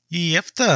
ఈ యెఫ్తా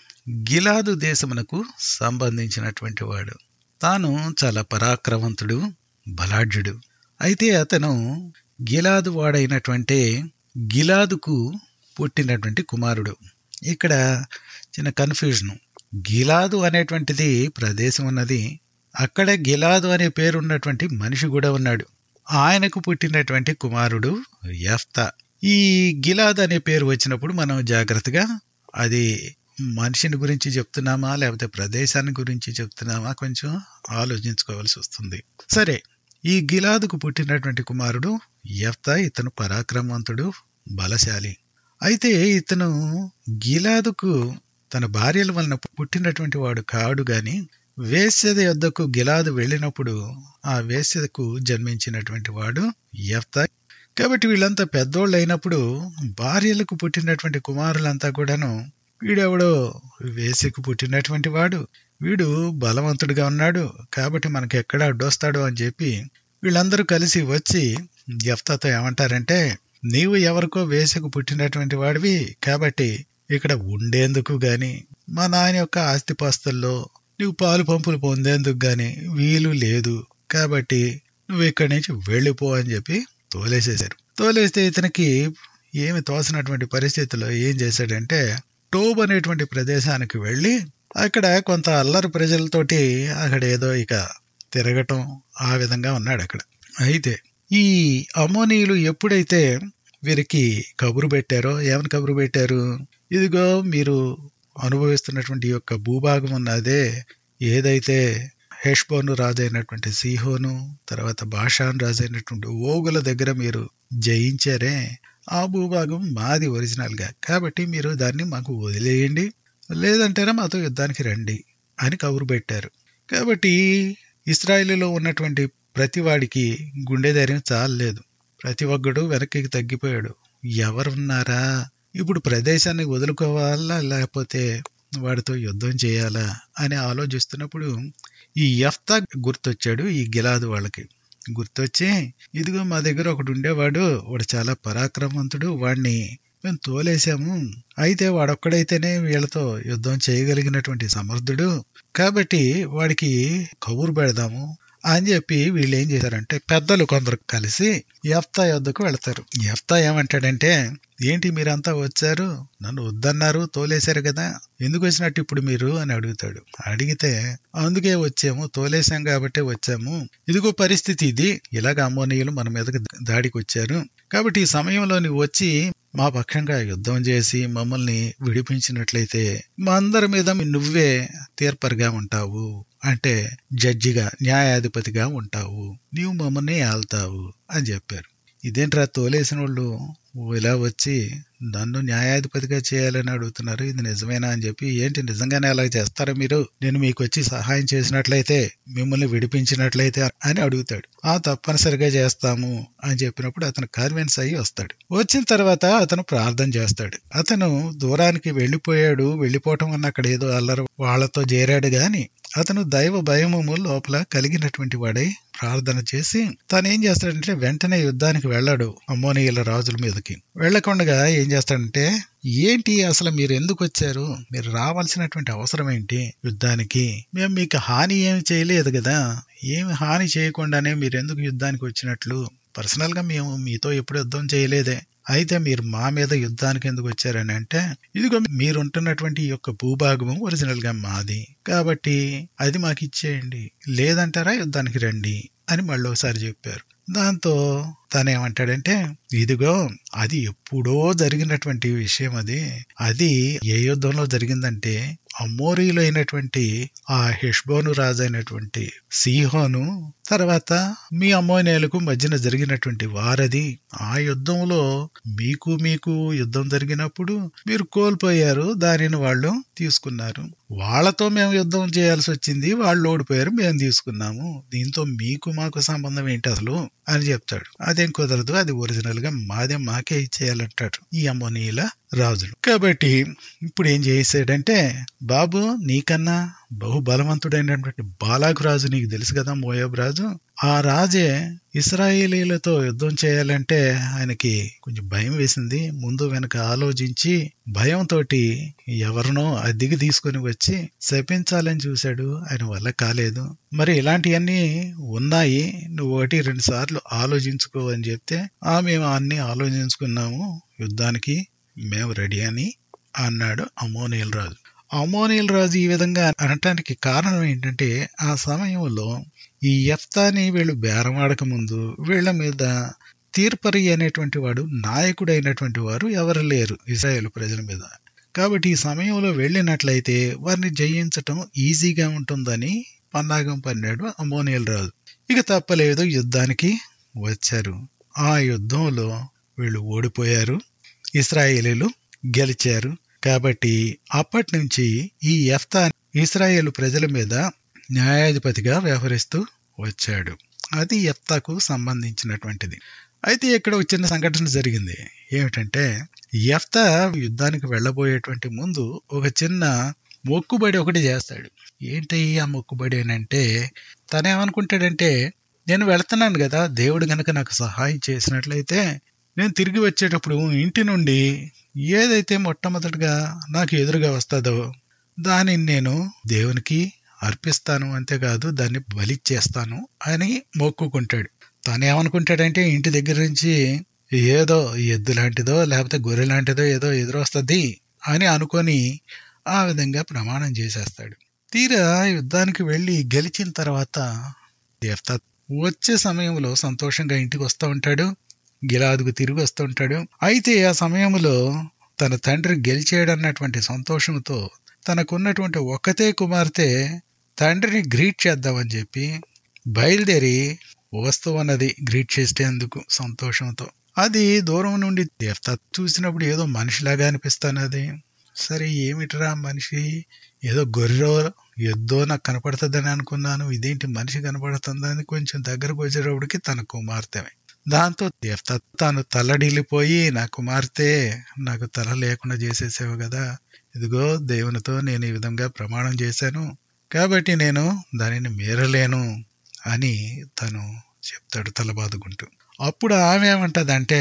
గిలాదు దేశమునకు సంబంధించినటువంటి వాడు. తాను చాలా పరాక్రమవంతుడు, బలాఢ్యుడు. అయితే అతను గిలాదు వాడైనటువంటి గిలాదుకు పుట్టినటువంటి కుమారుడు. ఇక్కడ చిన్న కన్ఫ్యూజన్. గిలాదు అనేటువంటిది ప్రదేశం ఉన్నది. అక్కడ గిలాదు అనే పేరు ఉన్నటువంటి మనిషి కూడా ఉన్నాడు. ఆయనకు పుట్టినటువంటి కుమారుడు యెఫ్తా. ఈ గిలాదు అనే పేరు వచ్చినప్పుడు మనం జాగ్రత్తగా అది మనిషిని గురించి చెప్తున్నామా లేకపోతే ప్రదేశాన్ని గురించి చెప్తున్నామా కొంచెం ఆలోచించుకోవాల్సి వస్తుంది. సరే, ఈ గిలాదుకు పుట్టినటువంటి కుమారుడు యెఫ్తా. ఇతను పరాక్రమవంతుడు, బలశాలి. అయితే ఇతను గిలాదుకు తన భార్యల వలన పుట్టినటువంటి వాడు కాడు గాని వేశ్య యొద్దకు గిలాదు వెళ్ళినప్పుడు ఆ వేశ్యకు జన్మించినటువంటి వాడు యెఫ్తా. కాబట్టి వీళ్ళంతా పెద్దోళ్ళు అయినప్పుడు భార్యలకు పుట్టినటువంటి కుమారులంతా కూడాను వీడెవడో వేశ్యకు పుట్టినటువంటి వాడు, వీడు బలవంతుడిగా ఉన్నాడు, కాబట్టి మనకి ఎక్కడ అడ్డొస్తాడు అని చెప్పి వీళ్ళందరూ కలిసి వచ్చి యెఫ్తాతో ఏమంటారంటే, నీవు ఎవరికో వేశ్యకు పుట్టినటువంటి వాడివి, కాబట్టి ఇక్కడ ఉండేందుకు గాని మా నాయన యొక్క ఆస్తిపాస్తుల్లో నువ్వు పాలు పంపులు పొందేందుకు గాని వీలు లేదు, కాబట్టి నువ్వు ఇక్కడి నుంచి వెళ్ళిపో అని చెప్పి తోలేసేశారు. తోలేస్తే ఇతనికి ఏమి తోసినటువంటి పరిస్థితుల్లో ఏం చేశాడంటే టోబ్ అనేటువంటి ప్రదేశానికి వెళ్ళి అక్కడ కొంత అల్లరి ప్రజలతోటి అక్కడ ఏదో ఇక తిరగటం ఆ విధంగా ఉన్నాడు అక్కడ. అయితే ఈ అమ్మోనీయులు ఎప్పుడైతే వీరికి కబురు పెట్టారో, ఏమని కబురు పెట్టారు, ఇదిగో మీరు అనుభవిస్తున్నటువంటి యొక్క భూభాగం ఉన్నదే, ఏదైతే హెష్బోను రాజైనటువంటి సీహోను, తర్వాత బాషాన్ రాజైనటువంటి ఓగుల దగ్గర మీరు జయించారే, ఆ భూభాగం మాది ఒరిజినల్ గా, కాబట్టి మీరు దాన్ని మాకు వదిలేయండి, లేదంటారా మాతో యుద్ధానికి రండి అని కబురు పెట్టారు. కాబట్టి ఇశ్రాయేలులో ఉన్నటువంటి ప్రతి వాడికి గుండె ధైర్యం చాలలేదు. ప్రతి ఒక్కడు వెనక్కి తగ్గిపోయాడు. ఎవరున్నారా, ఇప్పుడు ప్రదేశాన్ని వదులుకోవాలా లేకపోతే వాడితో యుద్ధం చేయాలా అని ఆలోచిస్తున్నప్పుడు ఈ యెఫ్తా గుర్తొచ్చాడు. ఈ గిలాదు వాళ్ళకి గుర్తొచ్చి, ఇదిగో మా దగ్గర ఒకడు ఉండేవాడు, వాడు చాలా పరాక్రమవంతుడు, వాడిని మేము తోలేసాము, అయితే వాడొక్కడైతేనే వీళ్ళతో యుద్ధం చేయగలిగినటువంటి సమర్థుడు, కాబట్టి వాడికి కబురు పెడదాము అని చెప్పి వీళ్ళు ఏం చేశారంటే పెద్దలు కొందరు కలిసి యెఫ్తా యొద్దకు వెళతారు. యెఫ్తా ఏమంటాడంటే, ఏంటి మీరంతా వచ్చారు, నన్ను వద్దన్నారు, తోలేశారు కదా, ఎందుకు వచ్చినట్టు ఇప్పుడు మీరు అని అడుగుతాడు. అడిగితే అందుకే వచ్చాము, తోలేశాం కాబట్టి వచ్చాము, ఇదిగో పరిస్థితి ఇది, ఇలాగ అమ్మోనీయులు మన మీదకి దాడికి వచ్చారు, కాబట్టి ఈ సమయంలో నువ్వు వచ్చి మా పక్షంగా యుద్ధం చేసి మమ్మల్ని విడిపించినట్లయితే మా అందరి మీద నువ్వే తీర్పరిగా ఉంటావు, అంటే జడ్జిగా న్యాయాధిపతిగా ఉంటావు, నీవు మమ్మల్ని ఏల్తావు అని చెప్పారు. ఇదేంట్రా తోలేసిన వాళ్ళు ఇలా వచ్చి నన్ను న్యాయాధిపతిగా చేయాలని అడుగుతున్నారు, ఇది నిజమేనా అని చెప్పి, ఏంటి నిజంగానే అలా చేస్తారా మీరు, నేను మీకు వచ్చి సహాయం చేసినట్లయితే, మిమ్మల్ని విడిపించినట్లయితే అని అడుగుతాడు. తప్పనిసరిగా చేస్తాము అని చెప్పినప్పుడు అతను కన్విన్స్ అయ్యి వస్తాడు. వచ్చిన తర్వాత అతను ప్రార్థన చేస్తాడు. అతను దూరానికి వెళ్ళిపోయాడు, వెళ్ళిపోవటం వల్ల అక్కడ ఏదో అల్లరి వాళ్లతో చేరాడు గాని అతను దైవ భయము లోపల కలిగినటువంటి వాడై ప్రార్థన చేసి తనేం చేస్తాడంటే వెంటనే యుద్ధానికి వెళ్ళాడు. అమ్మోనీయుల రాజుల మీదకి వెళ్ళకుండా ఏం చేస్తాడంటే, ఏంటి అసలు మీరు ఎందుకు వచ్చారు, మీరు రావాల్సినటువంటి అవసరం ఏంటి యుద్ధానికి, మేము మీకు హాని ఏమి చేయలేదు కదా, ఏమి హాని చేయకుండానే మీరు ఎందుకు యుద్ధానికి వచ్చినట్లు, పర్సనల్ గా మేము మీతో ఎప్పుడు యుద్ధం చేయలేదే, అయితే మీరు మా మీద యుద్ధానికి ఎందుకు వచ్చారని అంటే, ఇదిగో మీరుంటున్నటువంటి ఈ యొక్క భూభాగము ఒరిజినల్ గా మాది, కాబట్టి అది మాకు ఇచ్చేయండి, లేదంటారా యుద్ధానికి రండి అని మళ్ళీ ఒకసారి చెప్పారు. దాంతో తనేమంటాడంటే, ఇదిగో అది ఎప్పుడో జరిగినటువంటి విషయం, అది ఏ యుద్ధంలో జరిగిందంటే అమోరీయులు అయినటువంటి ఆ హెష్బోను రాజు అయినటువంటి సీహోను తర్వాత మీ అమ్మోనీయులకు మధ్యన జరిగినటువంటి వారది. ఆ యుద్ధంలో మీకు యుద్ధం జరిగినప్పుడు మీరు కోల్పోయారు, దానిని వాళ్ళు తీసుకున్నారు, వాళ్ళతో మేము యుద్ధం చేయాల్సి వచ్చింది, వాళ్ళు ఓడిపోయారు, మేము తీసుకున్నాము, దీంతో మీకు మాకు సంబంధం ఏంటి అసలు అని చెప్తాడు. అదేం కుదరదు, అది ఒరిజినల్ గా మాదే, మాకే ఇచ్చేయాలంటాడు ఈ అమ్మోనీయుల రాజులు. కాబట్టి ఇప్పుడు ఏం చేసాడంటే, బాబు నీకన్నా బహుబలవంతుడైనటువంటి బాలాకు రాజు నీకు తెలుసు కదా, మోయాబు రాజు. ఆ రాజే ఇశ్రాయేలీలతో యుద్ధం చేయాలంటే ఆయనకి కొంచెం భయం వేసింది. ముందు వెనక ఆలోచించి భయంతో ఎవరినో అద్దెకి తీసుకుని వచ్చి శపించాలని చూశాడు. ఆయన వల్ల కాలేదు. మరి ఇలాంటివన్నీ ఉన్నాయి, నువ్వు 1-2 సార్లు ఆలోచించుకో అని చెప్తే, మేము అన్ని ఆలోచించుకున్నాము, యుద్ధానికి మేము రెడీ అని అన్నాడు అమ్మోనీయుల రాజు. అమ్మోనీయుల రాజు ఈ విధంగా అనటానికి కారణం ఏంటంటే, ఆ సమయంలో ఈ యెఫ్తాని వీళ్ళు బేరమాడక ముందు వీళ్ళ మీద తీర్పరి అనేటువంటి వాడు, నాయకుడైనటువంటి వారు ఎవరు లేరు ఇశ్రాయేలు ప్రజల మీద. కాబట్టి ఈ సమయంలో వెళ్ళినట్లయితే వారిని జయించటం ఈజీగా ఉంటుందని పన్నాగం పన్నాడు అమ్మోనీయుల రాజు. ఇక తప్పలేదు, యుద్ధానికి వచ్చారు. ఆ యుద్ధంలో వీళ్ళు ఓడిపోయారు, ఇశ్రాయేలీలు గెలిచారు. కాబట్టి అప్పటి నుంచి ఈ యెఫ్తా ఇశ్రాయేలు ప్రజల మీద న్యాయాధిపతిగా వ్యవహరిస్తూ వచ్చాడు. అది యెఫ్తాకు సంబంధించినటువంటిది. అయితే ఇక్కడ ఒక చిన్న సంఘటన జరిగింది. ఏమిటంటే, యెఫ్తా యుద్ధానికి వెళ్ళబోయేటువంటి ముందు ఒక చిన్న మొక్కుబడి ఒకటి చేస్తాడు. ఏంటి ఆ మొక్కుబడి అంటే, తనేమనుకుంటాడంటే, నేను వెళ్తున్నాను కదా, దేవుడు గనక నాకు సహాయం చేసినట్లయితే నేను తిరిగి వచ్చేటప్పుడు ఇంటి నుండి ఏదైతే మొట్టమొదటిగా నాకు ఎదురుగా వస్తుందో దానిని నేను దేవునికి అర్పిస్తాను, అంతేకాదు దాన్ని బలిచ్చేస్తాను అని మొక్కుకుంటాడు. తను ఏమనుకుంటాడంటే, ఇంటి దగ్గర నుంచి ఏదో ఎద్దు లాంటిదో లేకపోతే గొర్రె లాంటిదో ఏదో ఎదురొస్తుంది అని అనుకొని ఆ విధంగా ప్రమాణం చేసేస్తాడు. తీరా యుద్ధానికి వెళ్ళి గెలిచిన తర్వాత యెఫ్తా వచ్చే సమయంలో సంతోషంగా ఇంటికి వస్తూ ఉంటాడు, గిలాదుకు తిరిగి వస్తూ ఉంటాడు. అయితే ఆ సమయంలో తన తండ్రి గెలిచాడన్నటువంటి సంతోషంతో తనకున్నటువంటి ఒక్కతే కుమార్తె తండ్రిని గ్రీట్ చేద్దామని చెప్పి బయలుదేరి వస్తూ ఉన్నది గ్రీట్ చేసేందుకు సంతోషంతో. అది దూరం నుండి యెఫ్తా చూసినప్పుడు ఏదో మనిషిలాగా అనిపిస్తున్నది. సరే ఏమిటిరా మనిషి, ఏదో గొర్రెో ఎద్దో నాకు కనపడుతుందని అనుకున్నాను, ఇదేంటి మనిషి కనపడుతుందని కొంచెం దగ్గరకు వచ్చేటప్పటికి తన కుమార్తె. దాంతో యెఫ్తా తాను తల్లడిల్లిపోయి, నా కుమార్తె నాకు తల లేకుండా చేసేసావు కదా, ఇదిగో దేవునితో నేను ఈ విధంగా ప్రమాణం చేశాను కాబట్టి నేను దానిని మీరలేను అని తను చెప్తాడు తల బాదుకుంటూ. అప్పుడు ఆమె ఏమంటదంటే,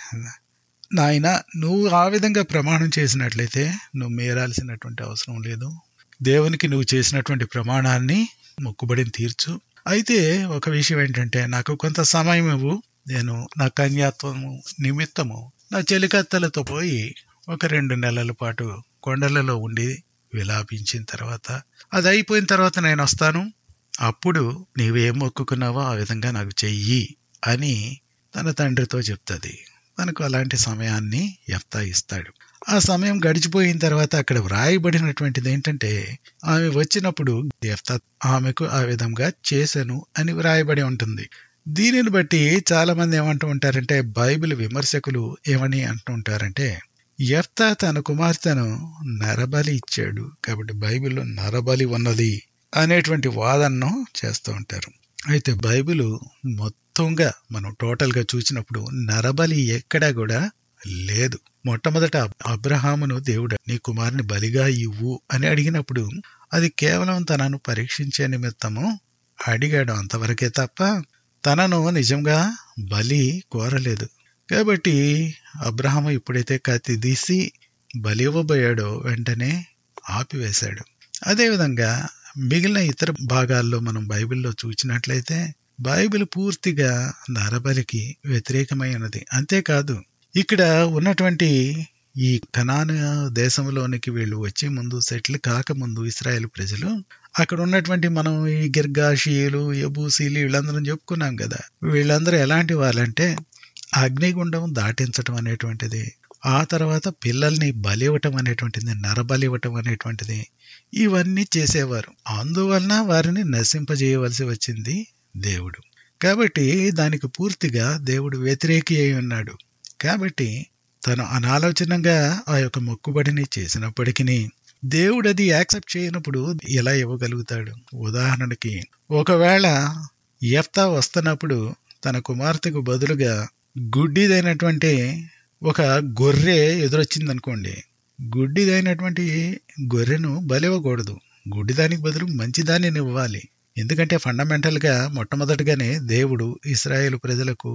నాయన నువ్వు ఆ విధంగా ప్రమాణం చేసినట్లయితే నువ్వు మీరాల్సినటువంటి అవసరం లేదు, దేవునికి నువ్వు చేసినటువంటి ప్రమాణాన్ని మొక్కుబడిని తీర్చు. అయితే ఒక విషయం ఏంటంటే, నాకు కొంత సమయం ఇవ్వు, నేను నా కన్యాత్వము నిమిత్తము నా చెలికత్తెలతో పోయి ఒక 2 నెలల పాటు కొండలలో ఉండి విలాపించిన తర్వాత, అది అయిపోయిన తర్వాత నేను వస్తాను, అప్పుడు నీవేం మొక్కుకున్నావో ఆ విధంగా నాకు చెయ్యి అని తన తండ్రితో చెప్తుంది. తనకు అలాంటి సమయాన్ని యెఫ్తా ఇస్తాడు. ఆ సమయం గడిచిపోయిన తర్వాత అక్కడ వ్రాయబడినటువంటిది ఏంటంటే, ఆమె వచ్చినప్పుడు యెఫ్తా ఆమెకు ఆ విధంగా చేశాను అని వ్రాయబడి ఉంటుంది. దీనిని బట్టి చాలా మంది ఏమంటూ ఉంటారంటే, బైబిల్ విమర్శకులు ఏమని అంటూ ఉంటారంటే, యెఫ్తా తన కుమార్తెను నరబలి ఇచ్చాడు కాబట్టి బైబిల్లో నరబలి ఉన్నది అనేటువంటి వాదనను చేస్తూ ఉంటారు. అయితే బైబిల్ మొత్తంగా మనం టోటల్గా చూసినప్పుడు నరబలి ఎక్కడా కూడా లేదు. మొట్టమొదట అబ్రహామును దేవుడు నీ కుమారుని బలిగా ఇవ్వు అని అడిగినప్పుడు అది కేవలం తనను పరీక్షించే నిమిత్తము అడిగాడు, అంతవరకే తప్ప తనను నిజంగా బలి కోరలేదు. కాబట్టి అబ్రహాము ఎప్పుడైతే కత్తి తీసి బలి ఇవ్వబోయాడో వెంటనే ఆపివేశాడు. అదేవిధంగా మిగిలిన ఇతర భాగాల్లో మనం బైబిల్లో చూసినట్లయితే బైబిల్ పూర్తిగా నరబలికి వ్యతిరేకమైనది. అంతేకాదు, ఇక్కడ ఉన్నటువంటి ఈ కనాను దేశంలోనికి వీళ్ళు వచ్చే ముందు, సెటిల్ కాకముందు ఇశ్రాయేలు ప్రజలు, అక్కడ ఉన్నటువంటి మనం ఈ గిర్గాషీయులు, యబూసీలు వీళ్ళందరం చెప్పుకున్నాం కదా, వీళ్ళందరూ ఎలాంటి వాళ్ళంటే అగ్నిగుండం దాటించటం అనేటువంటిది, ఆ తర్వాత పిల్లల్ని బలి ఇవ్వటం అనేటువంటిది, నరబలి ఇవ్వటం అనేటువంటిది, ఇవన్నీ చేసేవారు. అందువలన వారిని నశింపజేయవలసి వచ్చింది దేవుడు. కాబట్టి దానికి పూర్తిగా దేవుడు వ్యతిరేకి అయి ఉన్నాడు. కాబట్టి తను అనాలోచనంగా ఆ యొక్క మొక్కుబడిని చేసినప్పటికీ దేవుడు అది యాక్సెప్ట్ చేయనప్పుడు ఎలా ఇవ్వగలుగుతాడు? ఉదాహరణకి, ఒకవేళ యెఫ్తా వస్తున్నప్పుడు తన కుమార్తెకు బదులుగా గుడ్డిదైనటువంటి ఒక గొర్రె ఎదురొచ్చింది అనుకోండి, గుడ్డిదైనటువంటి గొర్రెను బలివ్వకూడదు. గుడ్డిదానికి బదులు మంచిదాన్ని ఇవ్వాలి. ఎందుకంటే ఫండమెంటల్ గా మొట్టమొదటిగానే దేవుడు ఇశ్రాయేలు ప్రజలకు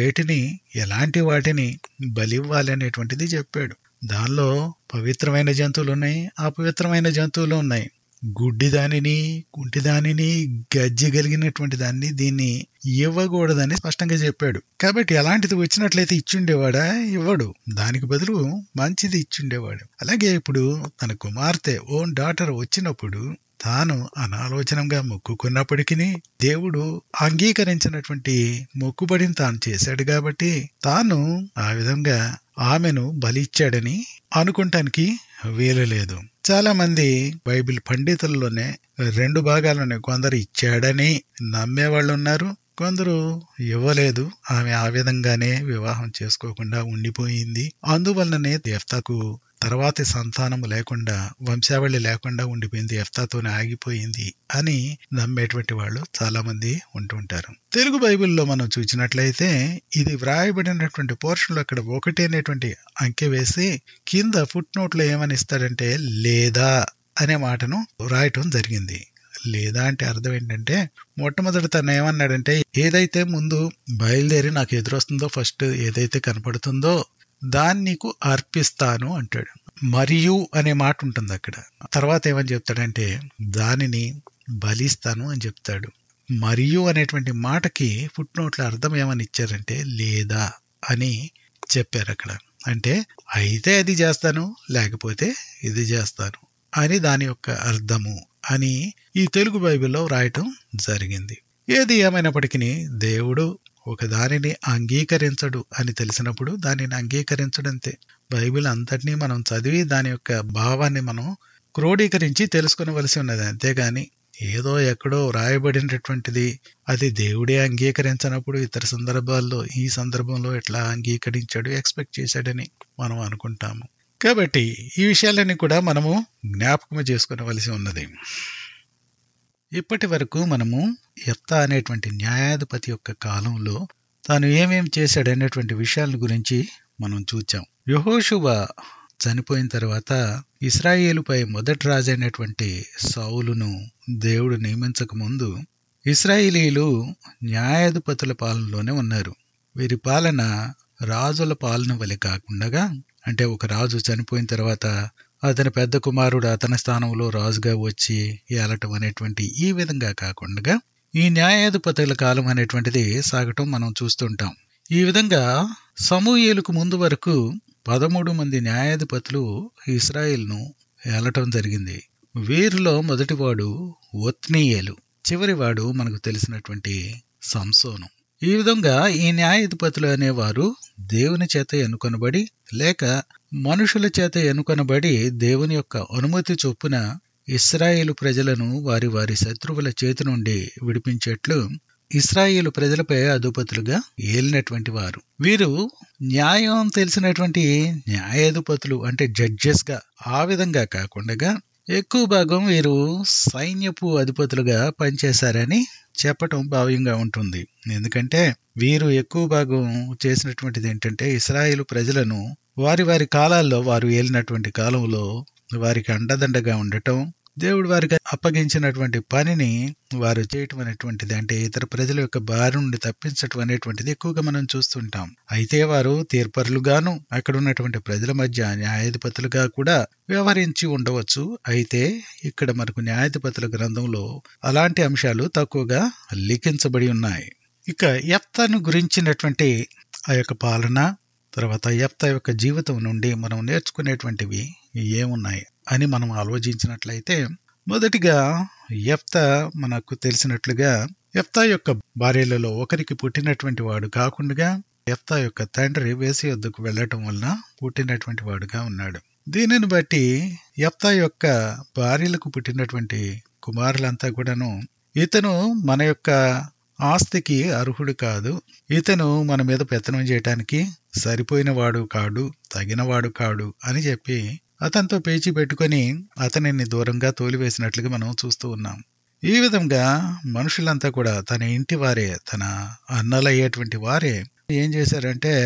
ఎలాంటి వాటిని బలివ్వాలి అనేటువంటిది చెప్పాడు. దానిలో పవిత్రమైన జంతువులు ఉన్నాయి, అపవిత్రమైన జంతువులు ఉన్నాయి. గుడ్డిదానిని, కుంటిదానిని, గజ్జి కలిగినటువంటి దాన్ని దీన్ని ఇవ్వకూడదని స్పష్టంగా చెప్పాడు. కాబట్టి అలాంటిది వచ్చినట్లయితే ఇచ్చుండేవాడా? ఇవ్వడు. దానికి బదులు మంచిది ఇచ్చుండేవాడు. అలాగే ఇప్పుడు తన కుమార్తె ఓన్ డాటర్ వచ్చినప్పుడు తాను అనాలోచనంగా మొక్కుకున్నప్పటికీ దేవుడు అంగీకరించినటువంటి మొక్కుబడిని తాను చేశాడు కాబట్టి తాను ఆ విధంగా ఆమెను బలి ఇచ్చాడని అనుకుంటానికి వీలు లేదు. చాలా మంది బైబిల్ పండితుల్లోనే 2 భాగాలున్నాయి. కొందరు ఇచ్చాడని నమ్మేవాళ్ళు ఉన్నారు, కొందరు ఇవ్వలేదు, ఆమె ఆ విధంగానే వివాహం చేసుకోకుండా ఉండిపోయింది, అందువలననే యెఫ్తాకు తర్వాతి సంతానం లేకుండా, వంశావళి లేకుండా ఉండిపోయింది, యెఫ్తాతోనే ఆగిపోయింది అని నమ్మేటువంటి వాళ్ళు చాలా మంది ఉంటుంటారు. తెలుగు బైబిల్లో మనం చూసినట్లయితే ఇది వ్రాయబడినటువంటి పోర్షన్లో అక్కడ 1 అనేటువంటి అంకె వేసి కింద ఫుట్ నోట్లో ఏమని ఇస్తాడంటే లేదా అనే మాటను రాయటం జరిగింది. లేదా అంటే అర్థం ఏంటంటే, మొట్టమొదటి తను ఏమన్నాడంటే, ఏదైతే ముందు బయలుదేరి నాకు ఎదురొస్తుందో, ఫస్ట్ ఏదైతే కనపడుతుందో దాన్ని నీకు అర్పిస్తాను అంటాడు. మరియు అనే మాట ఉంటుంది అక్కడ. తర్వాత ఏమని చెప్తాడంటే దానిని బలిస్తాను అని చెప్తాడు. మరియు అనేటువంటి మాటకి ఫుట్ నోట్ల అర్థం ఏమని ఇచ్చారంటే లేదా అని చెప్పారు అక్కడ. అంటే అయితే అది చేస్తాను, లేకపోతే ఇది చేస్తాను అని దాని యొక్క అర్థము అని ఈ తెలుగు బైబిల్లో రాయటం జరిగింది. ఏది ఏమైనప్పటికీ దేవుడు ఒక దానిని అంగీకరించడు అని తెలిసినప్పుడు దానిని అంగీకరించడంతే. బైబిల్ అంతటినీ మనం చదివి దాని యొక్క భావాన్ని మనం క్రోడీకరించి తెలుసుకునవలసి ఉన్నది. అంతేగాని ఏదో ఎక్కడో రాయబడినటువంటిది అది దేవుడే అంగీకరించినప్పుడు ఇతర సందర్భాల్లో ఈ సందర్భంలో ఎట్లా అంగీకరించాడు, ఎక్స్పెక్ట్ చేశాడని మనం అనుకుంటాము. కాబట్టి ఈ విషయాలన్నీ కూడా మనము జ్ఞాపకం చేసుకునవలసి ఉన్నది. ఇప్పటి వరకు మనము యెఫ్తా అనేటువంటి న్యాయాధిపతి యొక్క కాలంలో తాను ఏమేమి చేశాడనేటువంటి విషయాల గురించి మనం చూచాం. యెహోషువ చనిపోయిన తర్వాత ఇశ్రాయేలుపై మొదటి రాజైనటువంటి సౌలును దేవుడు నియమించక ముందు ఇశ్రాయేలీలు న్యాయాధిపతుల పాలనలోనే ఉన్నారు. వీరి పాలన రాజుల పాలన వలె కాకుండా, అంటే ఒక రాజు చనిపోయిన తర్వాత అతని పెద్ద కుమారుడు అతని స్థానంలో రాజుగా వచ్చి ఏలటం అనేటువంటి ఈ విధంగా కాకుండా ఈ న్యాయాధిపతుల కాలం అనేటువంటిది సాగటం మనం చూస్తుంటాం. ఈ విధంగా సమూయేలుకు ముందు వరకు 13 మంది న్యాయాధిపతులు ఇశ్రాయేలును ఏలటం జరిగింది. వీరిలో మొదటివాడు ఒత్నీయేలు, చివరివాడు మనకు తెలిసినటువంటి సంసోను. ఈ విధంగా ఈ న్యాయాధిపతులు అనేవారు దేవుని చేత ఎన్నుకొనబడి లేక మనుషుల చేత ఎన్నుకొనబడి దేవుని యొక్క అనుమతి చొప్పున ఇశ్రాయేలు ప్రజలను వారి వారి శత్రువుల చేతి నుండి విడిపించేట్లు ఇశ్రాయేలు ప్రజలపై అధిపతులుగా ఏలినటువంటి వారు. వీరు న్యాయం తెలిసినటువంటి న్యాయాధిపతులు, అంటే జడ్జెస్ గా ఆ విధంగా కాకుండా ఎక్కువ భాగం వీరు సైన్యపు అధిపతులుగా పనిచేశారని చెప్పటం భావ్యంగా ఉంటుంది. ఎందుకంటే వీరు ఎక్కువ భాగం చేసినటువంటిది ఏంటంటే ఇశ్రాయేలు ప్రజలను వారి వారి కాలాల్లో వారు ఏలినటువంటి కాలంలో వారికి అండదండగా ఉండటం, దేవుడు వారికి అప్పగించినటువంటి పనిని వారు చేయటం అనేటువంటిది, అంటే ఇతర ప్రజల యొక్క బారి నుండి తప్పించటం అనేటువంటిది ఎక్కువగా మనం చూస్తుంటాం. అయితే వారు తీర్పరులుగాను అక్కడ ఉన్నటువంటి ప్రజల మధ్య న్యాయాధిపతులుగా కూడా వ్యవహరించి ఉండవచ్చు. అయితే ఇక్కడ మనకు న్యాయాధిపతుల గ్రంథంలో అలాంటి అంశాలు తక్కువగా లిఖించబడి ఉన్నాయి. ఇక యెఫ్తాను గురించినటువంటి ఆ యొక్క పాలన, తర్వాత యెఫ్తా యొక్క జీవితం నుండి మనం నేర్చుకునేటువంటివి ఏమున్నాయి అని మనం ఆలోచించినట్లయితే, మొదటిగా యెఫ్తా మనకు తెలిసినట్లుగా యెఫ్తా యొక్క భార్యలలో ఒకరికి పుట్టినటువంటి వాడు కాకుండా యెఫ్తా యొక్క తండ్రి వేసి వద్దకు వెళ్లటం వలన పుట్టినటువంటి వాడుగా ఉన్నాడు. దీనిని బట్టి యెఫ్తా యొక్క భార్యలకు పుట్టినటువంటి కుమారులంతా కూడాను ఇతను మన యొక్క ఆస్తికి అర్హుడు కాదు, ఇతను మన మీద పెత్తనం చేయటానికి సరిపోయిన వాడు కాడు, తగినవాడు కాడు అని చెప్పి అతనితో పేచీ పెట్టుకొని అతనిని దూరంగా తోలివేసినట్లుగా మనం చూస్తూ ఉన్నాం. ఈ విధంగా మనుషులంతా కూడా తన ఇంటి వారే, తన అన్నలయ్యేటువంటి వారే ఏం చేశారంటే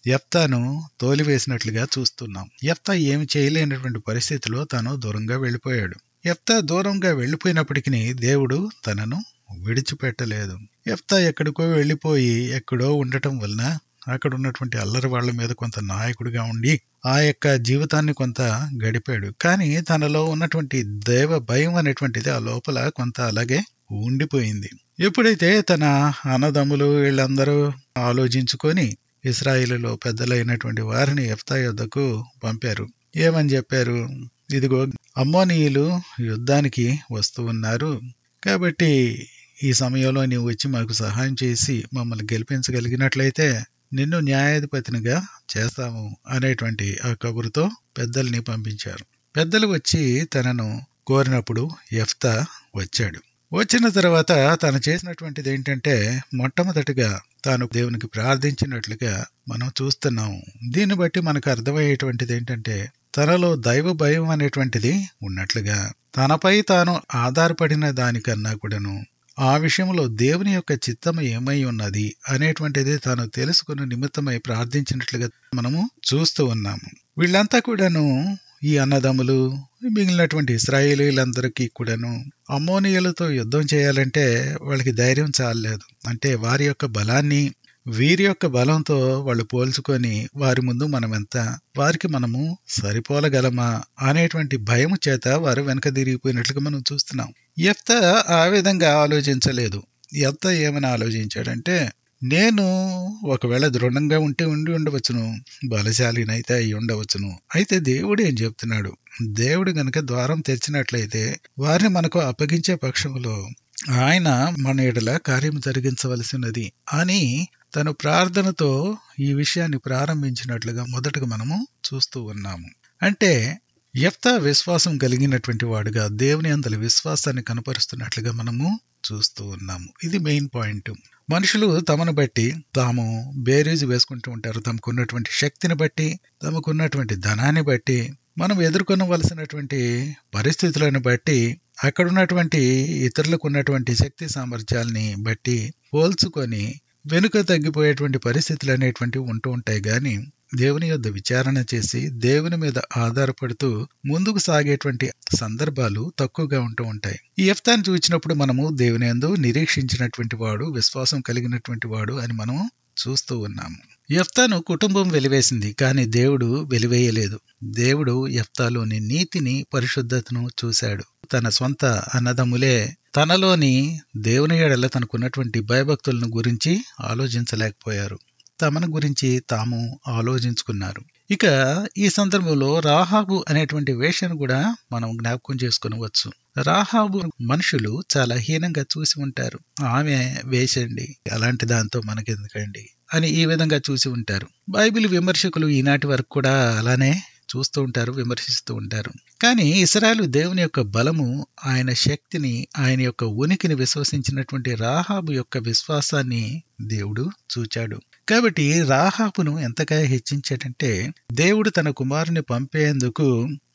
యెఫ్తాను తోలివేసినట్లుగా చూస్తున్నాం. యెఫ్తా ఏమి చేయలేనటువంటి పరిస్థితిలో తాను దూరంగా వెళ్ళిపోయాడు. యెఫ్తా దూరంగా వెళ్ళిపోయినప్పటికీ దేవుడు తనను విడిచిపెట్టలేదు. యెఫ్తా ఎక్కడికో వెళ్ళిపోయి ఎక్కడో ఉండటం వలన అక్కడ ఉన్నటువంటి అల్లరి వాళ్ళ మీద కొంత నాయకుడిగా ఉండి ఆ యొక్క జీవితాన్ని కొంత గడిపాడు. కానీ తనలో ఉన్నటువంటి దైవ భయం అనేటువంటిది ఆ లోపల కొంత అలాగే ఉండిపోయింది. ఎప్పుడైతే తన అన్నదమ్ములు వీళ్ళందరూ ఆలోచించుకొని ఇశ్రాయేలులో పెద్దలైనటువంటి వారిని యెఫ్తా యొద్దకు పంపారు. ఏమని చెప్పారు? ఇదిగో అమ్మోనీయులు యుద్ధానికి వస్తూ ఉన్నారు, కాబట్టి ఈ సమయంలో నీవు వచ్చి మాకు సహాయం చేసి మమ్మల్ని గెలిపించగలిగినట్లయితే నిన్ను న్యాయాధిపతినిగా చేస్తాము అనేటువంటి ఆ కబురుతో పెద్దల్ని పంపించారు. పెద్దలు వచ్చి తనను కోరినప్పుడు యెఫ్తా వచ్చాడు. వచ్చిన తర్వాత తాను చేసినటువంటిది ఏంటంటే, మొట్టమొదటిగా తాను దేవునికి ప్రార్థించినట్లుగా మనం చూస్తున్నాము. దీన్ని బట్టి మనకు అర్థమయ్యేటువంటిది ఏంటంటే, తనలో దైవ భయం అనేటువంటిది ఉన్నట్లుగా, తనపై తాను ఆధారపడిన దానికన్నా కూడాను ఆ విషయంలో దేవుని యొక్క చిత్తము ఏమై ఉన్నది అనేటువంటిది తాను తెలుసుకున్న నిమిత్తమై ప్రార్థించినట్లుగా మనము చూస్తూ ఉన్నాము. వీళ్ళంతా కూడాను, ఈ అన్నదమ్ములు, మిగిలినటువంటి ఇశ్రాయేలీలందరికీ కూడాను అమ్మోనీయులతో యుద్ధం చేయాలంటే వాళ్ళకి ధైర్యం చాలలేదు. అంటే వారి యొక్క బలాన్ని వీరి యొక్క బలంతో వాళ్ళు పోల్చుకొని వారి ముందు మనం ఎంత, వారికి మనము సరిపోలగలమా అనేటువంటి భయము చేత వారు వెనక తిరిగిపోయినట్లుగా మనం చూస్తున్నాం. యెఫ్తా ఆ విధంగా ఆలోచించలేదు. యెఫ్తా ఏమని ఆలోచించాడంటే, నేను ఒకవేళ దృఢంగా ఉండి ఉండవచ్చును, బలశాలినైతే అయి ఉండవచ్చును. అయితే దేవుడు ఏం చెప్తున్నాడు? దేవుడు గనక ద్వారం తెరిచినట్లయితే వారిని మనకు అప్పగించే పక్షంలో ఆయన మన ఎడల కార్యం జరిగించవలసినది అని తను ప్రార్థనతో ఈ విషయాన్ని ప్రారంభించినట్లుగా మొదటగా మనము చూస్తూ ఉన్నాము. అంటే యెఫ్తా విశ్వాసం కలిగినటువంటి వాడుగా దేవుని అందలి విశ్వాసాన్ని కనపరుస్తున్నట్లుగా మనము చూస్తూ ఉన్నాము. ఇది మెయిన్ పాయింట్. మనుషులు తమను బట్టి తాము బేరీజు వేసుకుంటూ ఉంటారు. తమకున్నటువంటి శక్తిని బట్టి, తమకున్నటువంటి ధనాన్ని బట్టి, మనం ఎదుర్కొనవలసినటువంటి పరిస్థితులను బట్టి, అక్కడున్నటువంటి ఇతరులకు ఉన్నటువంటి శక్తి సామర్థ్యాలని బట్టి పోల్చుకొని వెనుక తగ్గిపోయేటువంటి పరిస్థితులు అనేటువంటివి ఉంటూ ఉంటాయి. గాని దేవుని యొద్ద విచారణ చేసి దేవుని మీద ఆధారపడుతూ ముందుకు సాగేటువంటి సందర్భాలు తక్కువగా ఉంటూ ఉంటాయి. ఈ యెఫ్తాను చూసినప్పుడు మనము దేవుని యందు నిరీక్షించినటువంటి వాడు, విశ్వాసం కలిగినటువంటి వాడు అని మనం చూస్తూ ఉన్నాము. యెఫ్తాను కుటుంబం వెలివేసింది, కానీ దేవుడు వెలివేయలేదు. దేవుడు యెఫ్తాలోని నీతిని, పరిశుద్ధతను చూశాడు. తన సొంత అన్నదమ్ములే తనలోని దేవుని ఎడల తనకున్నటువంటి భయభక్తులను గురించి ఆలోచించలేకపోయారు. తమను గురించి తాము ఆలోచించుకున్నారు. ఇక ఈ సందర్భంలో రాహాబు అనేటువంటి వేషను కూడా మనం జ్ఞాపకం చేసుకునవచ్చు. రాహాబు మనుషులు చాలా హీనంగా చూసి ఉంటారు. ఆమె వేషండి, అలాంటి దాంతో మనకెందుకండి అని ఈ విధంగా చూసి ఉంటారు. బైబిల్ విమర్శకులు ఈనాటి వరకు కూడా అలానే చూస్తూ ఉంటారు, విమర్శిస్తూ ఉంటారు. కానీ ఇశ్రాయేలు దేవుని యొక్క బలము, ఆయన శక్తిని, ఆయన యొక్క ఉనికిని విశ్వసించినటువంటి రాహాబు యొక్క విశ్వాసాన్ని దేవుడు చూచాడు. కాబట్టి రాహాబును ఎంతగా హెచ్చించాడంటే, దేవుడు తన కుమారుని పంపేందుకు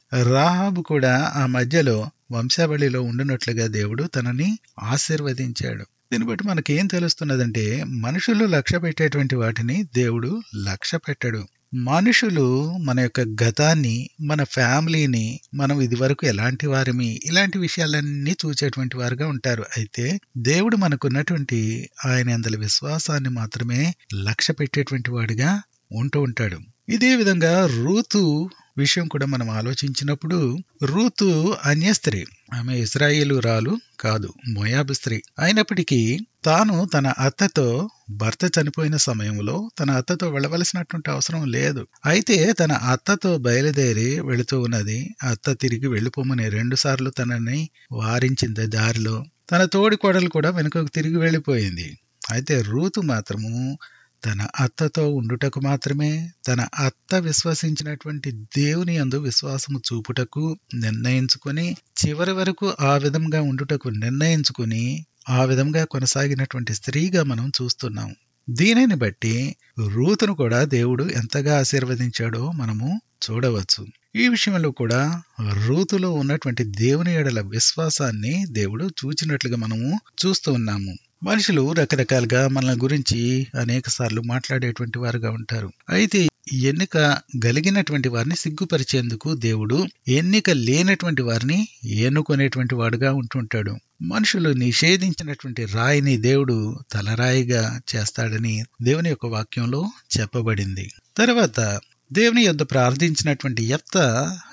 రాహాబు కూడా ఆ మధ్యలో వంశావళిలో ఉండినట్లుగా దేవుడు తనని ఆశీర్వదించాడు. దీన్ని బట్టి మనకేం తెలుస్తున్నదంటే, మనుషులు లక్ష్య పెట్టేటువంటి వాటిని దేవుడు లక్ష్య పెట్టడు. మనుషులు మన యొక్క గతాన్ని, మన ఫ్యామిలీని, మనం ఇదివరకు ఎలాంటి వారిమి, ఇలాంటి విషయాలన్నీ చూచేటువంటి వారుగా ఉంటారు. అయితే దేవుడు మనకున్నటువంటి ఆయన యందలి విశ్వాసాన్ని మాత్రమే లక్ష్య పెట్టేటువంటి వాడిగా ఉంటూ ఉంటాడు. ఇదే విధంగా రూతు విషయం కూడా మనం ఆలోచించినప్పుడు, రూతు అన్య స్త్రీ, ఆమె ఇశ్రాయేలురాలు కాదు, మోయాబు స్త్రీ. అయినప్పటికీ తాను తన అత్తతో, భర్త చనిపోయిన సమయంలో తన అత్తతో వెళ్ళవలసినటువంటి అవసరం లేదు. అయితే తన అత్తతో బయలుదేరి వెళుతూ ఉన్నది. అత్త తిరిగి వెళ్ళిపోమని 2 సార్లు తనని వారించింది దారిలో. తన తోడి కోడలు కూడా వెనుకకు తిరిగి వెళ్ళిపోయింది. అయితే రూతు మాత్రము తన అత్తతో ఉండుటకు మాత్రమే, తన అత్త విశ్వసించినటువంటి దేవుని యందు విశ్వాసము చూపుటకు నిర్ణయించుకొని, చివరి వరకు ఆ విధంగా ఉండుటకు నిర్ణయించుకుని ఆ విధంగా కొనసాగినటువంటి స్త్రీగా మనం చూస్తున్నాం. దీనిని బట్టి రూతును కూడా దేవుడు ఎంతగా ఆశీర్వదించాడో మనము చూడవచ్చు. ఈ విషయంలో కూడా రూతులో ఉన్నటువంటి దేవుని ఎడల విశ్వాసాన్ని దేవుడు చూచినట్లుగా మనము చూస్తూ ఉన్నాము. మనుషులు రకరకాలుగా మన గురించి అనేక సార్లు మాట్లాడేటువంటి వారుగా ఉంటారు. అయితే ఎన్నిక కలిగినటువంటి వారిని సిగ్గుపరిచేందుకు దేవుడు ఎన్నిక లేనటువంటి వారిని ఎన్నుకునేటువంటి వాడుగా ఉంటుంటాడు. మనుషులు నిషేధించినటువంటి రాయిని దేవుడు తలరాయిగా చేస్తాడని దేవుని యొక్క వాక్యంలో చెప్పబడింది. తర్వాత దేవుని యొద్ద ప్రార్థించినటువంటి యెఫ్తా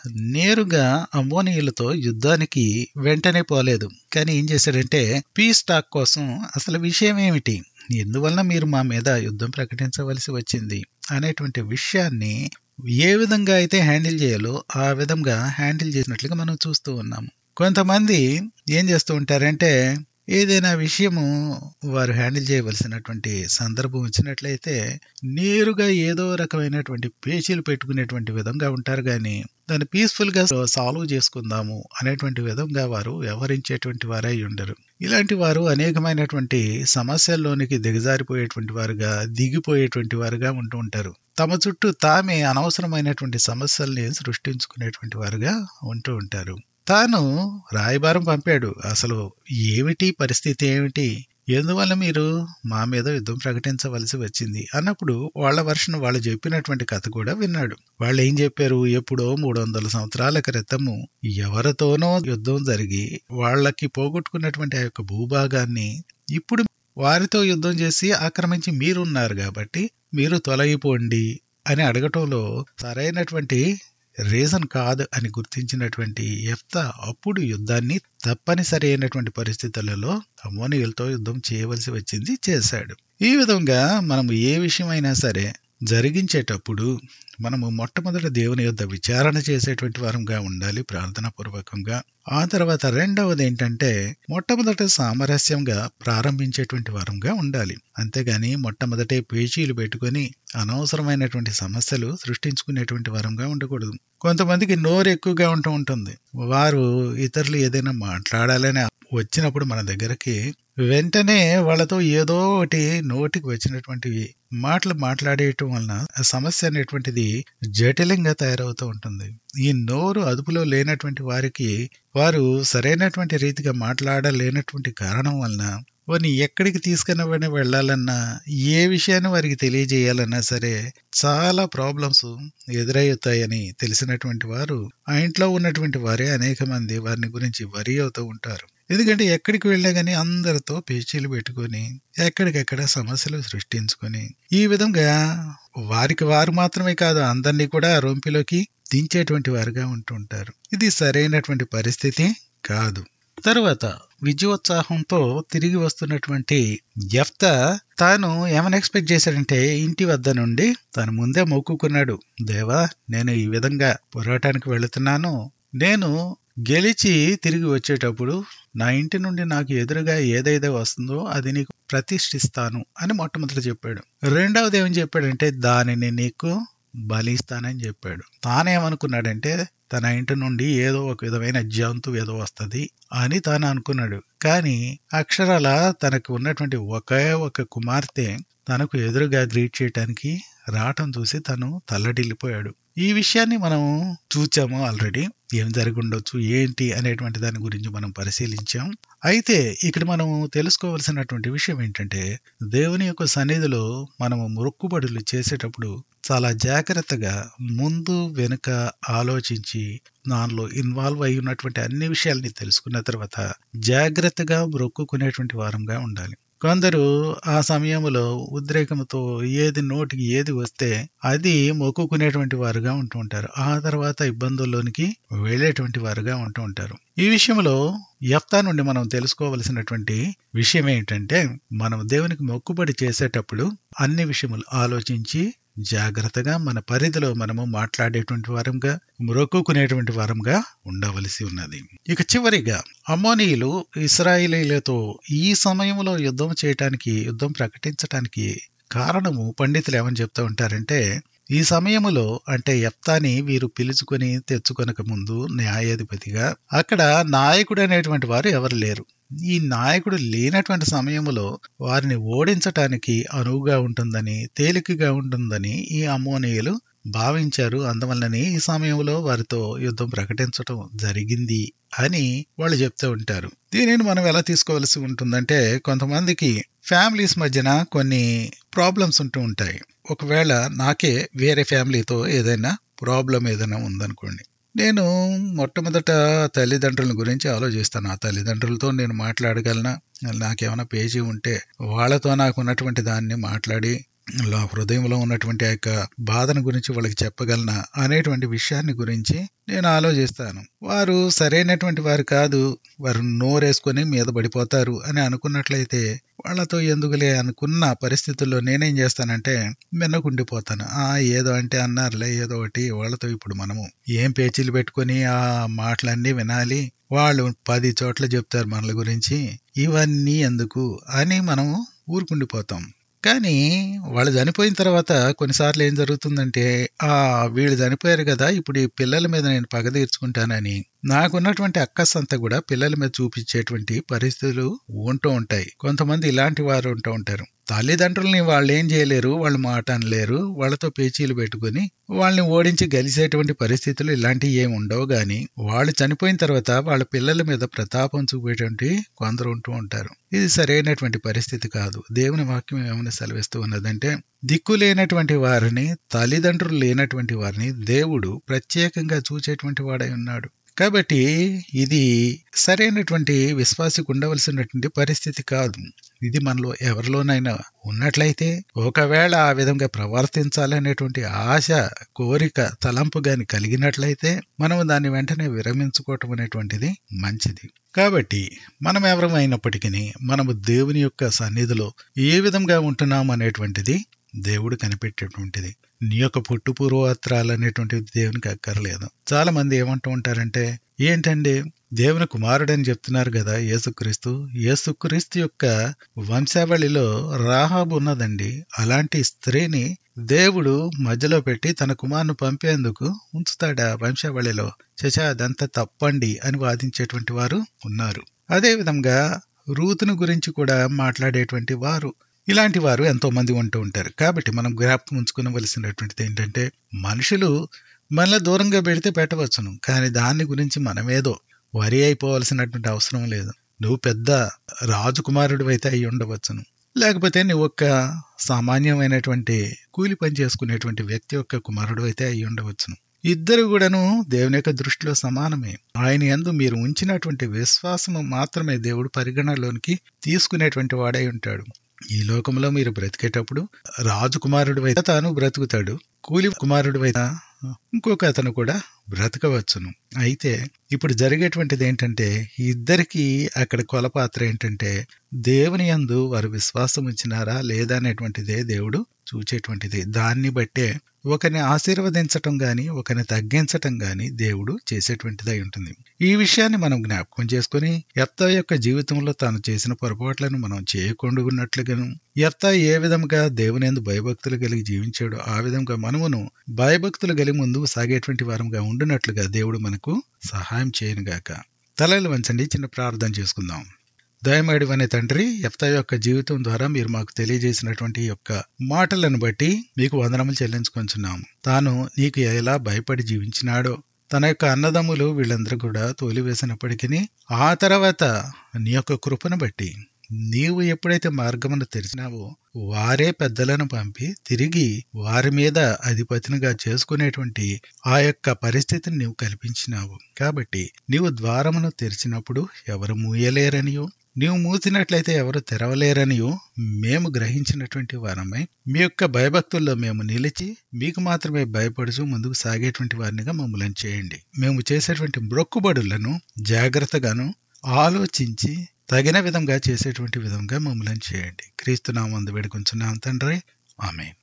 నేరుగా అమ్మోనీయులతో యుద్ధానికి వెంటనే పోలేదు. కానీ ఏం చేశాడంటే పీస్ టాక్ కోసం అసలు విషయం ఏమిటి, ఎందువలన మీరు మా మీద యుద్ధం ప్రకటించవలసి వచ్చింది అనేటువంటి విషయాన్ని ఏ విధంగా అయితే హ్యాండిల్ చేయాలో ఆ విధంగా హ్యాండిల్ చేసినట్లుగా మనం చూస్తూ ఉన్నాము. కొంతమంది ఏం చేస్తూ ఉంటారంటే ఏదైనా విషయము వారు హ్యాండిల్ చేయవలసినటువంటి సందర్భం వచ్చినట్లయితే నేరుగా ఏదో రకమైనటువంటి పేచీలు పెట్టుకునేటువంటి విధంగా ఉంటారు, కానీ దాన్ని పీస్ఫుల్ గా సాల్వ్ చేసుకుందాము అనేటువంటి విధంగా వారు వ్యవహరించేటువంటి వారై ఉండరు. ఇలాంటి వారు అనేకమైనటువంటి సమస్యల్లోనికి దిగజారిపోయేటువంటి వారుగా దిగిపోయేటువంటి వారుగా ఉంటూ ఉంటారు. తమ చుట్టూ తామే అనవసరమైనటువంటి సమస్యల్ని సృష్టించుకునేటువంటి వారుగా ఉంటూ ఉంటారు. తాను రాయబారం పంపాడు, అసలు ఏమిటి పరిస్థితి ఏమిటి, ఎందువల్ల మీరు మా మీద యుద్ధం ప్రకటించవలసి వచ్చింది అన్నప్పుడు వాళ్ళ వర్షను వాళ్ళు చెప్పినటువంటి కథ కూడా విన్నాడు. వాళ్ళు ఏం చెప్పారు, ఎప్పుడో 300 సంవత్సరాల క్రితము ఎవరితోనో యుద్ధం జరిగి వాళ్ళకి పోగొట్టుకున్నటువంటి ఆ యొక్క భూభాగాన్ని ఇప్పుడు వారితో యుద్ధం చేసి ఆక్రమించి మీరున్నారు కాబట్టి మీరు తొలగిపోండి అని అడగటంలో సరైనటువంటి రీజన్ కాదు అని గుర్తించినటువంటి యెఫ్తా అప్పుడు యుద్ధాన్ని తప్పనిసరి అయినటువంటి పరిస్థితులలో అమ్మోనీయులతో యుద్ధం చేయవలసి వచ్చింది, చేశాడు. ఈ విధంగా మనము ఏ విషయమైనా సరే జరిగించేటప్పుడు మనము మొట్టమొదట దేవుని యొద్ద విచారణ చేసేటువంటి వారంగా ఉండాలి, ప్రార్థనా పూర్వకంగా. ఆ తర్వాత రెండవది ఏంటంటే మొట్టమొదట సామరస్యంగా ప్రారంభించేటువంటి వారంగా ఉండాలి. అంతేగాని మొట్టమొదటే పేచీలు పెట్టుకొని అనవసరమైనటువంటి సమస్యలు సృష్టించుకునేటువంటి వారంగా ఉండకూడదు. కొంతమందికి నోరు ఎక్కువగా ఉంటూ ఉంటుంది. వారు ఇతరులు ఏదైనా మాట్లాడాలని వచ్చినప్పుడు మన దగ్గరకి వెంటనే వాళ్ళతో ఏదో ఒకటి నోటికి వచ్చినటువంటి మాటలు మాట్లాడేయటం వలన సమస్య అనేటువంటిది జటిలంగా తయారవుతూ ఉంటుంది. ఈ నోరు అదుపులో లేనటువంటి వారికి వారు సరైనటువంటి రీతిగా మాట్లాడలేనటువంటి కారణం వలన వారిని ఎక్కడికి తీసుకుని వెళ్ళాలన్నా ఏ విషయాన్ని వారికి తెలియజేయాలన్నా సరే చాలా ప్రాబ్లమ్స్ ఎదురవుతాయని తెలిసినటువంటి వారు ఆ ఇంట్లో ఉన్నటువంటి వారే అనేక మంది వారిని గురించి వరి అవుతూ ఉంటారు. ఎందుకంటే ఎక్కడికి వెళ్ళా గానీ అందరితో పేచీలు పెట్టుకొని ఎక్కడికెక్కడ సమస్యలు సృష్టించుకొని ఈ విధంగా వారికి వారు మాత్రమే కాదు అందరినీ కూడా రొంపిలోకి దించేటువంటి వారుగా ఉంటుంటారు. ఇది సరైనటువంటి పరిస్థితి కాదు. తరువాత విజయోత్సాహంతో తిరిగి వస్తున్నటువంటి యెఫ్తా తాను ఏమని ఎక్స్పెక్ట్ చేశాడంటే ఇంటి వద్ద నుండి తాను ముందే మొక్కుకున్నాడు, దేవా నేను ఈ విధంగా పోరాటానికి వెళుతున్నాను, నేను గెలిచి తిరిగి వచ్చేటప్పుడు నా ఇంటి నుండి నాకు ఎదురుగా ఏదైతే వస్తుందో అది నీకు ప్రతిష్ఠిస్తాను అని మొట్టమొదటి చెప్పాడు. రెండవది ఏమని చెప్పాడంటే దానిని నీకు బలిస్తానని చెప్పాడు. తానేమనుకున్నాడంటే తన ఇంటి నుండి ఏదో ఒక విధమైన జంతువు ఏదో వస్తుంది అని తాను అనుకున్నాడు. కానీ అక్షరాల తనకు ఉన్నటువంటి ఒకే ఒక కుమార్తె తనకు ఎదురుగా గ్రీట్ చేయటానికి రావటం చూసి తను తల్లడిల్లిపోయాడు. ఈ విషయాన్ని మనం చూచాము ఆల్రెడీ, ఏం జరిగి ఉండొచ్చు ఏంటి అనేటువంటి దాని గురించి మనం పరిశీలించాం. అయితే ఇక్కడ మనం తెలుసుకోవాల్సినటువంటి విషయం ఏంటంటే దేవుని యొక్క సన్నిధిలో మనము మొక్కుబడులు చేసేటప్పుడు చాలా జాగ్రత్తగా ముందు వెనుక ఆలోచించి దానిలో ఇన్వాల్వ్ అయి ఉన్నటువంటి అన్ని విషయాల్ని తెలుసుకున్న తర్వాత జాగ్రత్తగా మొక్కుకునేటువంటి వారంగా ఉండాలి. కొందరు ఆ సమయంలో ఉద్రేకంతో ఏది నోటికి ఏది వస్తే అది మొక్కుకునేటువంటి వారుగా ఉంటూ ఉంటారు. ఆ తర్వాత ఇబ్బందుల్లోనికి వెళ్ళేటువంటి వారుగా ఉంటూ ఉంటారు. ఈ విషయంలో యెఫ్తా నుండి మనం తెలుసుకోవలసినటువంటి విషయం ఏంటంటే మనం దేవునికి మొక్కుబడి చేసేటప్పుడు అన్ని విషయములు ఆలోచించి జాగ్రత్తగా మన పరిధిలో మనము మాట్లాడేటువంటి వారంగా మొక్కుకునేటువంటి వారంగా ఉండవలసి ఉన్నది. ఇక చివరిగా అమ్మోనీయులు ఇశ్రాయేలీయులతో ఈ సమయంలో యుద్ధం ప్రకటించటానికి కారణము పండితులు ఏమని చెప్తూ ఉంటారంటే ఈ సమయములో అంటే యెఫ్తాని వీరు పిలుచుకొని తెచ్చుకొనక ముందు న్యాయాధిపతిగా అక్కడ నాయకుడు అనేటువంటి వారు ఎవరు లేరు. ఈ నాయకుడు లేనటువంటి సమయంలో వారిని ఓడించటానికి అనువుగా ఉంటుందని తేలికగా ఉంటుందని ఈ అమ్మోనీయులు భావించారు. అందువల్లనే ఈ సమయంలో వారితో యుద్ధం ప్రకటించటం జరిగింది అని వాళ్ళు చెప్తూ ఉంటారు. దీనిని మనం ఎలా తీసుకోవాల్సి ఉంటుందంటే, కొంతమందికి ఫ్యామిలీస్ మధ్యన కొన్ని ప్రాబ్లమ్స్ ఉంటూ ఉంటాయి. ఒకవేళ నాకే వేరే ఫ్యామిలీతో ఏదైనా ప్రాబ్లం ఏదైనా ఉందనుకోండి, నేను మొట్టమొదట తల్లిదండ్రుల గురించి ఆలోచిస్తాను. ఆ తల్లిదండ్రులతో నేను మాట్లాడగలనా, నాకేమైనా పేచీ ఉంటే వాళ్ళతో నాకు ఉన్నటువంటి దాన్ని మాట్లాడి హృదయంలో ఉన్నటువంటి ఆ యొక్క బాధను గురించి వాళ్ళకి చెప్పగలనా అనేటువంటి విషయాన్ని గురించి నేను ఆలోచిస్తాను. వారు సరైనటువంటి వారు కాదు, వారు నోరేసుకొని మీద పడిపోతారు అని అనుకున్నట్లయితే వాళ్ళతో ఎందుకులే అనుకున్న పరిస్థితుల్లో నేనేం చేస్తానంటే వెనకుండిపోతాను. ఏదో అంటే అన్నారులే, ఏదో ఒకటి, వాళ్ళతో ఇప్పుడు మనము ఏం పేచీలు పెట్టుకొని ఆ మాటలన్నీ వినాలి, వాళ్ళు 10 చోట్ల చెప్తారు మనల గురించి, ఇవన్నీ ఎందుకు అని మనం ఊరుకుండిపోతాం. కానీ వాళ్ళు చనిపోయిన తర్వాత కొన్నిసార్లు ఏం జరుగుతుందంటే, వీళ్ళు చనిపోయారు కదా, ఇప్పుడు ఈ పిల్లల మీద నేను పగ తీర్చుకుంటానని నాకున్నటువంటి అక్కస్ అంతా కూడా పిల్లల మీద చూపించేటువంటి పరిస్థితులు ఉంటూ ఉంటాయి. కొంతమంది ఇలాంటి వారు ఉంటూ ఉంటారు. తల్లిదండ్రుల్ని వాళ్ళు ఏం చేయలేరు, వాళ్ళు మాట అనలేరు, వాళ్ళతో పేచీలు పెట్టుకుని వాళ్ళని ఓడించి గెలిచేటువంటి పరిస్థితులు ఇలాంటివి ఏమి ఉండవు. గాని వాళ్ళు చనిపోయిన తర్వాత వాళ్ళ పిల్లల మీద ప్రతాపం చూపేటువంటి కొందరు ఉంటూ ఉంటారు. ఇది సరైనటువంటి పరిస్థితి కాదు. దేవుని వాక్యం ఏమైనా సెలవిస్తూ ఉన్నదంటే, దిక్కు లేనటువంటి వారిని, తల్లిదండ్రులు లేనటువంటి వారిని దేవుడు ప్రత్యేకంగా చూచేటువంటి వాడై ఉన్నాడు. కాబట్టి ఇది సరైనటువంటి విశ్వాసికి ఉండవలసినటువంటి పరిస్థితి కాదు. ఇది మనలో ఎవరిలోనైనా ఉన్నట్లయితే, ఒకవేళ ఆ విధంగా ప్రవర్తించాలనేటువంటి ఆశ, కోరిక, తలంపు గాని కలిగినట్లయితే మనము దాన్ని వెంటనే విరమించుకోవటం అనేటువంటిది మంచిది. కాబట్టి మనం ఎవరమైనప్పటికీ మనము దేవుని యొక్క సన్నిధిలో ఏ విధంగా ఉంటున్నాం అనేటువంటిది దేవుడు కనిపెట్టేటువంటిది. నీ యొక్క పుట్టు పూర్వోత్తరాలు అనేటువంటిది దేవునికి అక్కర్లేదు. చాలా మంది ఏమంటూ ఉంటారంటే, ఏంటండి దేవుని కుమారుడని చెప్తున్నారు కదా యేసుక్రీస్తు, యేసుక్రీస్తు యొక్క వంశావళిలో రాహాబు ఉన్నదండి, అలాంటి స్త్రీని దేవుడు మధ్యలో పెట్టి తన కుమారుని పంపేందుకు ఉంచుతాడా వంశావళిలో? చచా, అదంతా తప్పండి అని వాదించేటువంటి వారు ఉన్నారు. అదేవిధంగా రూతును గురించి కూడా మాట్లాడేటువంటి వారు, ఇలాంటి వారు ఎంతో మంది ఉంటూ ఉంటారు. కాబట్టి మనం జ్ఞాపకం ఉంచుకోవలసినటువంటిది ఏంటంటే, మనుషులు మనల్ని దూరంగా పెడితే పెట్టవచ్చును, కానీ దాని గురించి మనమేదో వరి అయిపోవలసినటువంటి అవసరం లేదు. నువ్వు పెద్ద రాజకుమారుడు అయితే అయి ఉండవచ్చును, లేకపోతే నువ్వు ఒక సామాన్యమైనటువంటి కూలి పని చేసుకునేటువంటి వ్యక్తి యొక్క కుమారుడు అయితే అయి ఉండవచ్చును. ఇద్దరు కూడాను దేవుని యొక్క దృష్టిలో సమానమే. ఆయన యందు మీరు ఉంచినటువంటి విశ్వాసము మాత్రమే దేవుడు పరిగణలోనికి తీసుకునేటువంటి వాడై ఉంటాడు. ఈ లోకంలో మీరు బ్రతికేటప్పుడు రాజకుమారుడు అయితే తాను బ్రతుకుతాడు, కూలి కుమారుడు అయితే ఇంకొక అతను కూడా బ్రతకవచ్చును. అయితే ఇప్పుడు జరిగేటువంటిది ఏంటంటే, ఇద్దరికి అక్కడ కొలపాత్ర ఏంటంటే, దేవుని యందు వారు విశ్వాసం ఉంచినారా లేదా అనేటువంటిదే దేవుడు చూచేటువంటిది. దాన్ని బట్టే ఒకరిని ఆశీర్వదించటం గాని, ఒకరిని తగ్గించటం గాని దేవుడు చేసేటువంటిదై ఉంటుంది. ఈ విషయాన్ని మనం జ్ఞాపకం చేసుకుని, యెఫ్తా యొక్క జీవితంలో తాను చేసిన పొరపాట్లను మనం చేయకుండా ఉన్నట్లుగాను, యెఫ్తా ఏ విధంగా దేవుని యందు భయభక్తులు కలిగి జీవించాడో ఆ విధంగా మనమును భయభక్తులు కలిగి ముందుకు సాగేటువంటి వారంగా ఉండునట్లుగా దేవుడు మనకు సహాయం చేయనుగాక. తలలు వంచండి, చిన్న ప్రార్థన చేసుకుందాం. దయమేడివనే తండ్రి, యెఫ్తా యొక్క జీవితం ద్వారా మీరు మాకు తెలియజేసినటువంటి యొక్క మాటలను బట్టి మీకు వందనములు చెల్లించుకొంచున్నాము. తాను నీకు ఎలా భయపడి జీవించినాడో, తన యొక్క అన్నదమ్ములు వీళ్ళందరూ కూడా తోలివేసినప్పటికీ ఆ తర్వాత నీ యొక్క కృపను బట్టి నీవు ఎప్పుడైతే మార్గమును తెరిచినావో వారే పెద్దలను పంపి తిరిగి వారి మీద అధిపతినిగా చేసుకునేటువంటి ఆ యొక్క పరిస్థితిని నీవు కల్పించినావు. కాబట్టి నీవు ద్వారమును తెరిచినప్పుడు ఎవరు మూయలేరనియో, నీవు మూసినట్లయితే ఎవరు తెరవలేరనియో మేము గ్రహించినటువంటి వారమై మీ యొక్క భయభక్తుల్లో మేము నిలిచి మీకు మాత్రమే భయపడుచు ముందుకు సాగేటువంటి వారినిగా మమ్మల్ని చేయండి. మేము చేసేటువంటి మొక్కుబడులను జాగ్రత్తగాను ఆలోచించి తగిన విధంగా చేసేటువంటి విధంగా మమ్మల్ని చేయండి. క్రీస్తు నామమున వేడుకొంచున్నాం తండ్రి, ఆమేన్.